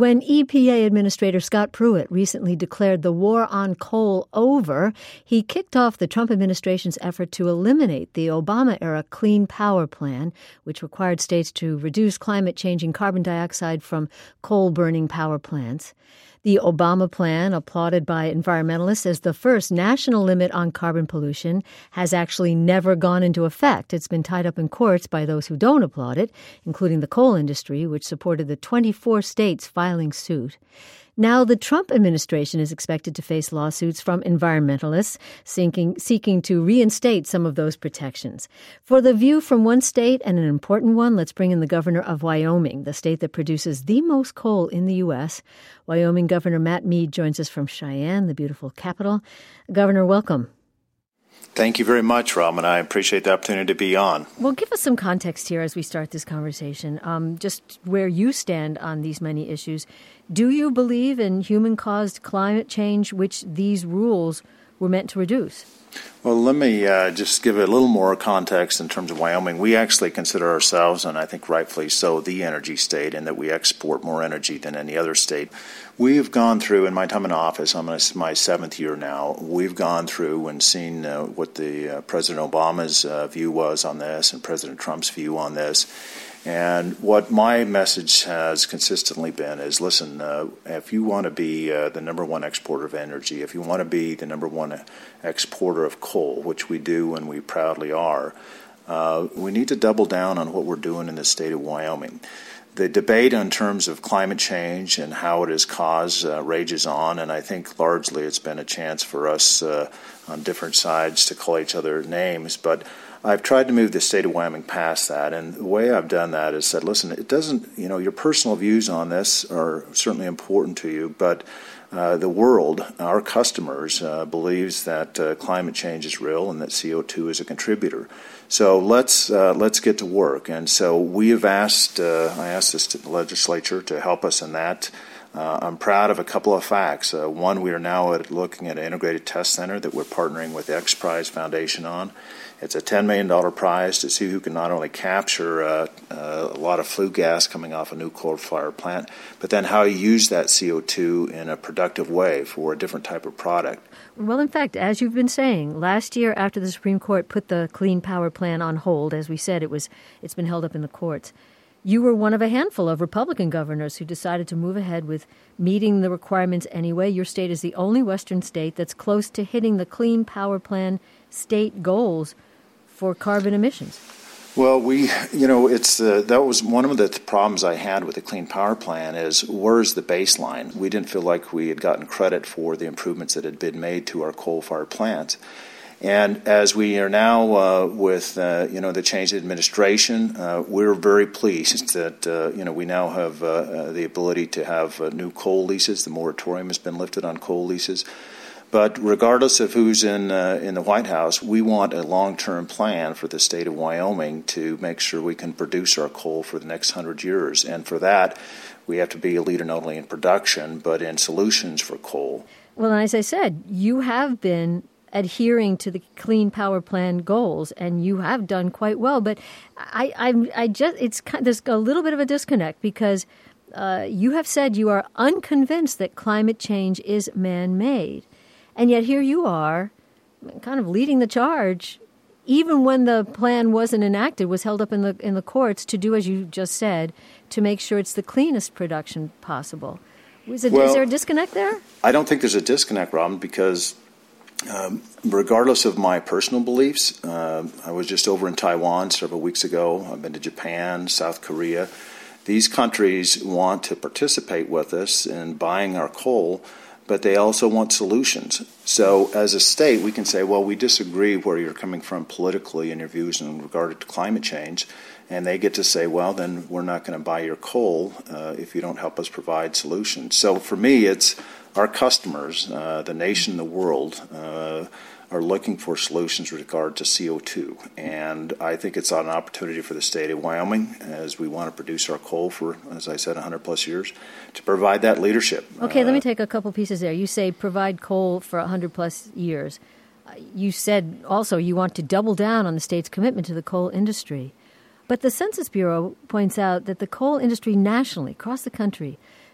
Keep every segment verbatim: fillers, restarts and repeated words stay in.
When E P A Administrator Scott Pruitt recently declared the war on coal over, he kicked off the Trump administration's effort to eliminate the Obama-era Clean Power Plan, which required states to reduce climate-changing carbon dioxide from coal-burning power plants. The Obama plan, applauded by environmentalists as the first national limit on carbon pollution, has actually never gone into effect. It's been tied up in courts by those who don't applaud it, including the coal industry, which supported the twenty-four states filing suit. Now, the Trump administration is expected to face lawsuits from environmentalists seeking, seeking to reinstate some of those protections. For the view from one state, and an important one, let's bring in the governor of Wyoming, the state that produces the most coal in the U S. Wyoming Governor Matt Mead joins us from Cheyenne, the beautiful capital. Governor, welcome. Thank you very much, Robin. I appreciate the opportunity to be on. Well, give us some context here as we start this conversation, um, just where you stand on these many issues. Do you believe in human-caused climate change, which these rules were meant to reduce? Well, let me uh, just give a little more context in terms of Wyoming. We actually consider ourselves, and I think rightfully so, the energy state, in that we export more energy than any other state. We've gone through, in my time in office, I'm in my seventh year now, we've gone through and seen uh, what the uh, President Obama's uh, view was on this and President Trump's view on this. And what my message has consistently been is, listen, uh, if you want to be uh, the number one exporter of energy, if you want to be the number one exporter of coal, which we do and we proudly are, uh, we need to double down on what we're doing in the state of Wyoming. The debate in terms of climate change and how it is caused uh, rages on, and I think largely it's been a chance for us uh, on different sides to call each other names, but I've tried to move the state of Wyoming past that, and the way I've done that is said, listen, it doesn't, you know, your personal views on this are certainly important to you, but uh, the world, our customers, uh, believes that uh, climate change is real and that C O two is a contributor. So let's uh, let's get to work. And so we have asked, uh, I asked this to the legislature to help us in that. Uh, I'm proud of a couple of facts. Uh, one, we are now at looking at an integrated test center that we're partnering with the X Prize Foundation on. It's a ten million dollars prize to see who can not only capture uh, uh, a lot of flue gas coming off a new coal-fired plant, but then how you use that C O two in a productive way for a different type of product. Well, in fact, as you've been saying, last year after the Supreme Court put the Clean Power Plan on hold, as we said, it was it's been held up in the courts. You were one of a handful of Republican governors who decided to move ahead with meeting the requirements anyway. Your state is the only Western state that's close to hitting the Clean Power Plan state goals for carbon emissions. Well, we, you know, it's uh, that was one of the problems I had with the Clean Power Plan is where's the baseline? We didn't feel like we had gotten credit for the improvements that had been made to our coal-fired plants. And as we are now uh, with, uh, you know, the change in administration, uh, we're very pleased that, uh, you know, we now have uh, uh, the ability to have uh, new coal leases. The moratorium has been lifted on coal leases. But regardless of who's in uh, in the White House, we want a long-term plan for the state of Wyoming to make sure we can produce our coal for the next hundred years. And for that, we have to be a leader not only in production, but in solutions for coal. Well, as I said, you have been adhering to the Clean Power Plan goals, and you have done quite well. But I, I, I just it's there's a little bit of a disconnect because uh, you have said you are unconvinced that climate change is man-made. And yet here you are, kind of leading the charge, even when the plan wasn't enacted, was held up in the in the courts to do, as you just said, to make sure it's the cleanest production possible. Is, it, well, is there a disconnect there? I don't think there's a disconnect, Robin, because um, regardless of my personal beliefs, uh, I was just over in Taiwan several weeks ago. I've been to Japan, South Korea. These countries want to participate with us in buying our coal, but they also want solutions. So as a state, we can say, well, we disagree where you're coming from politically in your views in regard to climate change, and they get to say, well, then we're not going to buy your coal uh, if you don't help us provide solutions. So for me, it's our customers, uh, the nation, the world, uh, are looking for solutions with regard to C O two. And I think it's an opportunity for the state of Wyoming, as we want to produce our coal for, as I said, one hundred plus years, to provide that leadership. Okay, uh, let me take a couple pieces there. You say provide coal for one hundred plus years. Uh, you said also you want to double down on the state's commitment to the coal industry. But the Census Bureau points out that the coal industry nationally, across the country,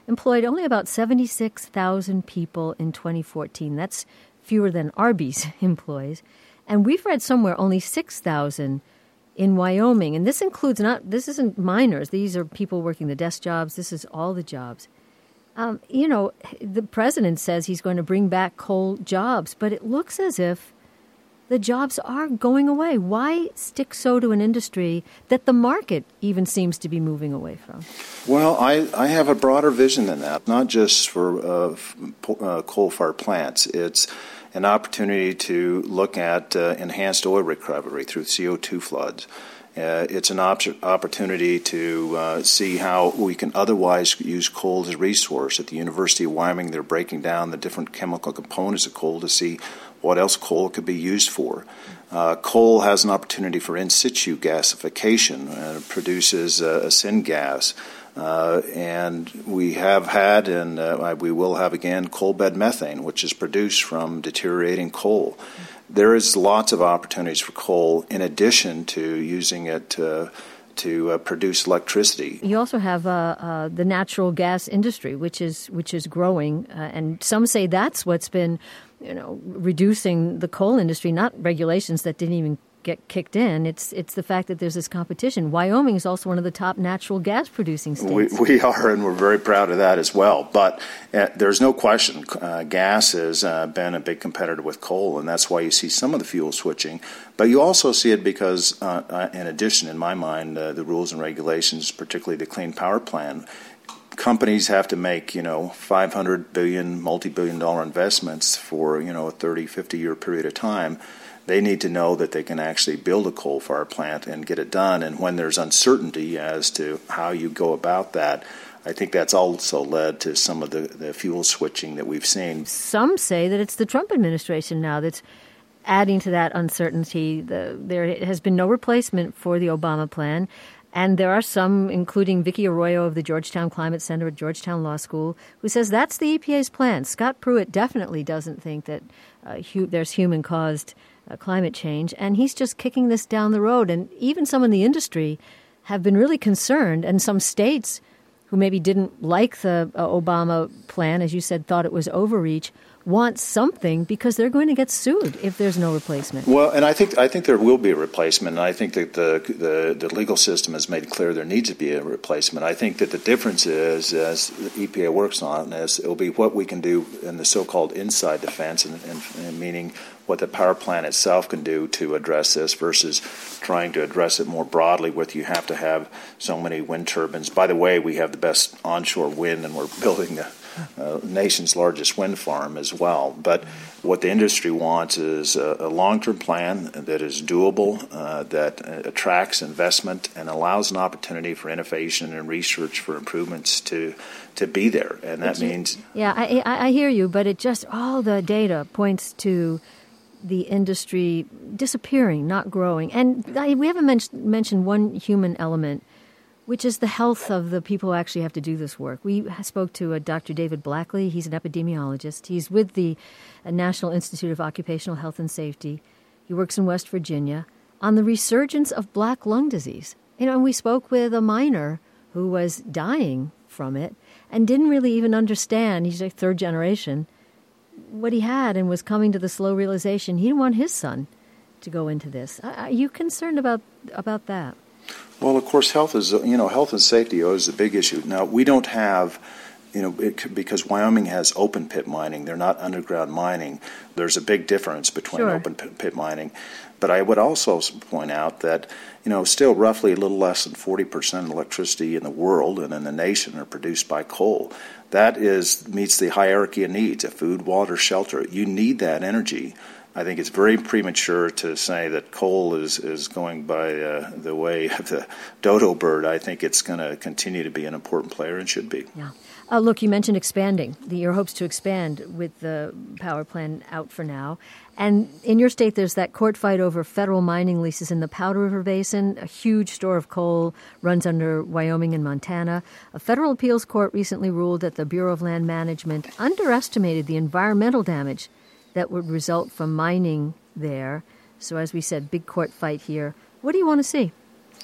employed only about seventy-six thousand people in twenty fourteen. That's fewer than Arby's employs. And we've read somewhere only six thousand in Wyoming. And this includes not, this isn't miners. These are people working the desk jobs. This is all the jobs. Um, you know, the president says he's going to bring back coal jobs, but it looks as if the jobs are going away. Why stick so to an industry that the market even seems to be moving away from? Well, I, I have a broader vision than that, not just for uh, uh, coal-fired plants. It's an opportunity to look at uh, enhanced oil recovery through C O two floods. Uh, it's an op- opportunity to uh, see how we can otherwise use coal as a resource. At the University of Wyoming, they're breaking down the different chemical components of coal to see what else coal could be used for. Uh, coal has an opportunity for in situ gasification. Uh, it produces uh, a syngas. Uh, and we have had, and uh, we will have again, coal bed methane, which is produced from deteriorating coal. There is lots of opportunities for coal in addition to using it uh, to uh, produce electricity. You also have uh, uh, the natural gas industry, which is which is growing, uh, and some say that's what's been, you know, reducing the coal industry. Not regulations that didn't even get kicked in. It's it's the fact that there's this competition. Wyoming is also one of the top natural gas producing states. We, we are, and we're very proud of that as well. But uh, there's no question uh, gas has uh, been a big competitor with coal, and that's why you see some of the fuel switching. But you also see it because, uh, uh, in addition, in my mind, uh, the rules and regulations, particularly the Clean Power Plan, companies have to make, you know, five hundred billion dollars, multi-billion dollar investments for, you know, a thirty, fifty-year period of time. They need to know that they can actually build a coal-fired plant and get it done. And when there's uncertainty as to how you go about that, I think that's also led to some of the, the fuel switching that we've seen. Some say that it's the Trump administration now that's adding to that uncertainty. The, there has been no replacement for the Obama plan. And there are some, including Vicky Arroyo of the Georgetown Climate Center at Georgetown Law School, who says that's the E P A's plan. Scott Pruitt definitely doesn't think that uh, hu- there's human-caused uh, climate change, and he's just kicking this down the road. And even some in the industry have been really concerned, and some states who maybe didn't like the uh, Obama plan, as you said, thought it was overreach, want something because they're going to get sued if there's no replacement. Well, and I think I think there will be a replacement, and I think that the the, the legal system has made clear there needs to be a replacement. I think that the difference is, as the E P A works on, is it will be what we can do in the so-called inside the fence, and, and, and meaning what the power plant itself can do to address this versus trying to address it more broadly with you have to have so many wind turbines. By the way, we have the best onshore wind, and we're building the Uh, nation's largest wind farm as well. But what the industry wants is a, a long-term plan that is doable, uh, that uh, attracts investment and allows an opportunity for innovation and research for improvements to to be there. And that you, means... Yeah, I, I, I hear you, but it just, all the data points to the industry disappearing, not growing. And I, we haven't men- mentioned one human element, which is the health of the people who actually have to do this work. We spoke to uh, Doctor David Blackley. He's an epidemiologist. He's with the uh, National Institute of Occupational Health and Safety. He works in West Virginia on the resurgence of black lung disease. You know, and we spoke with a miner who was dying from it and didn't really even understand, he's a third generation, what he had, and was coming to the slow realization he didn't want his son to go into this. Are you concerned about about that? Well, of course, health is, you know, health and safety is a big issue. Now, we don't have, you know, it, because Wyoming has open pit mining. They're not underground mining. There's a big difference between sure. open pit, pit mining. But I would also point out that, you know, still roughly a little less than forty percent of electricity in the world and in the nation are produced by coal. That is meets the hierarchy of needs of food, water, shelter. You need that energy. I think it's very premature to say that coal is, is going by uh, the way of the dodo bird. I think it's going to continue to be an important player and should be. Yeah. Uh, look, you mentioned expanding, the, your hopes to expand with the power plan out for now. And in your state, there's that court fight over federal mining leases in the Powder River Basin. A huge store of coal runs under Wyoming and Montana. A federal appeals court recently ruled that the Bureau of Land Management underestimated the environmental damage that would result from mining there. So as we said, big court fight here. What do you want to see?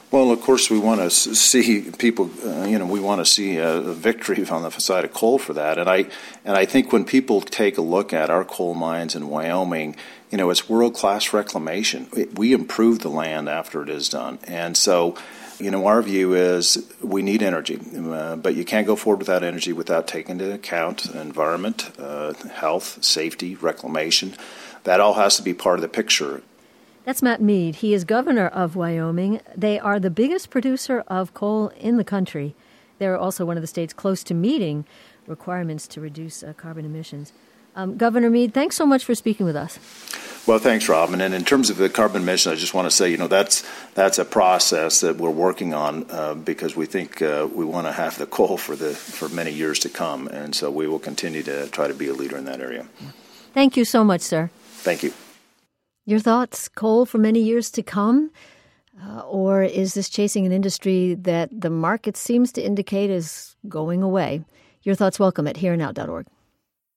Well, of course, we want to see people, uh, you know, we want to see a, a victory on the side of coal for that. And I and I think when people take a look at our coal mines in Wyoming, you know, it's world-class reclamation. We improve the land after it is done. And so, you know, our view is we need energy, uh, but you can't go forward without energy without taking into account environment, uh, health, safety, reclamation. That all has to be part of the picture. That's Matt Mead. He is governor of Wyoming. They are the biggest producer of coal in the country. They're also one of the states close to meeting requirements to reduce uh, carbon emissions. Um, Governor Mead, thanks so much for speaking with us. Well, thanks, Robin. And in terms of the carbon emission, I just want to say, you know, that's that's a process that we're working on uh, because we think uh, we want to have the coal for the for many years to come. And so we will continue to try to be a leader in that area. Thank you so much, sir. Thank you. Your thoughts, coal for many years to come? Uh, or is this chasing an industry that the market seems to indicate is going away? Your thoughts welcome at here now dot org.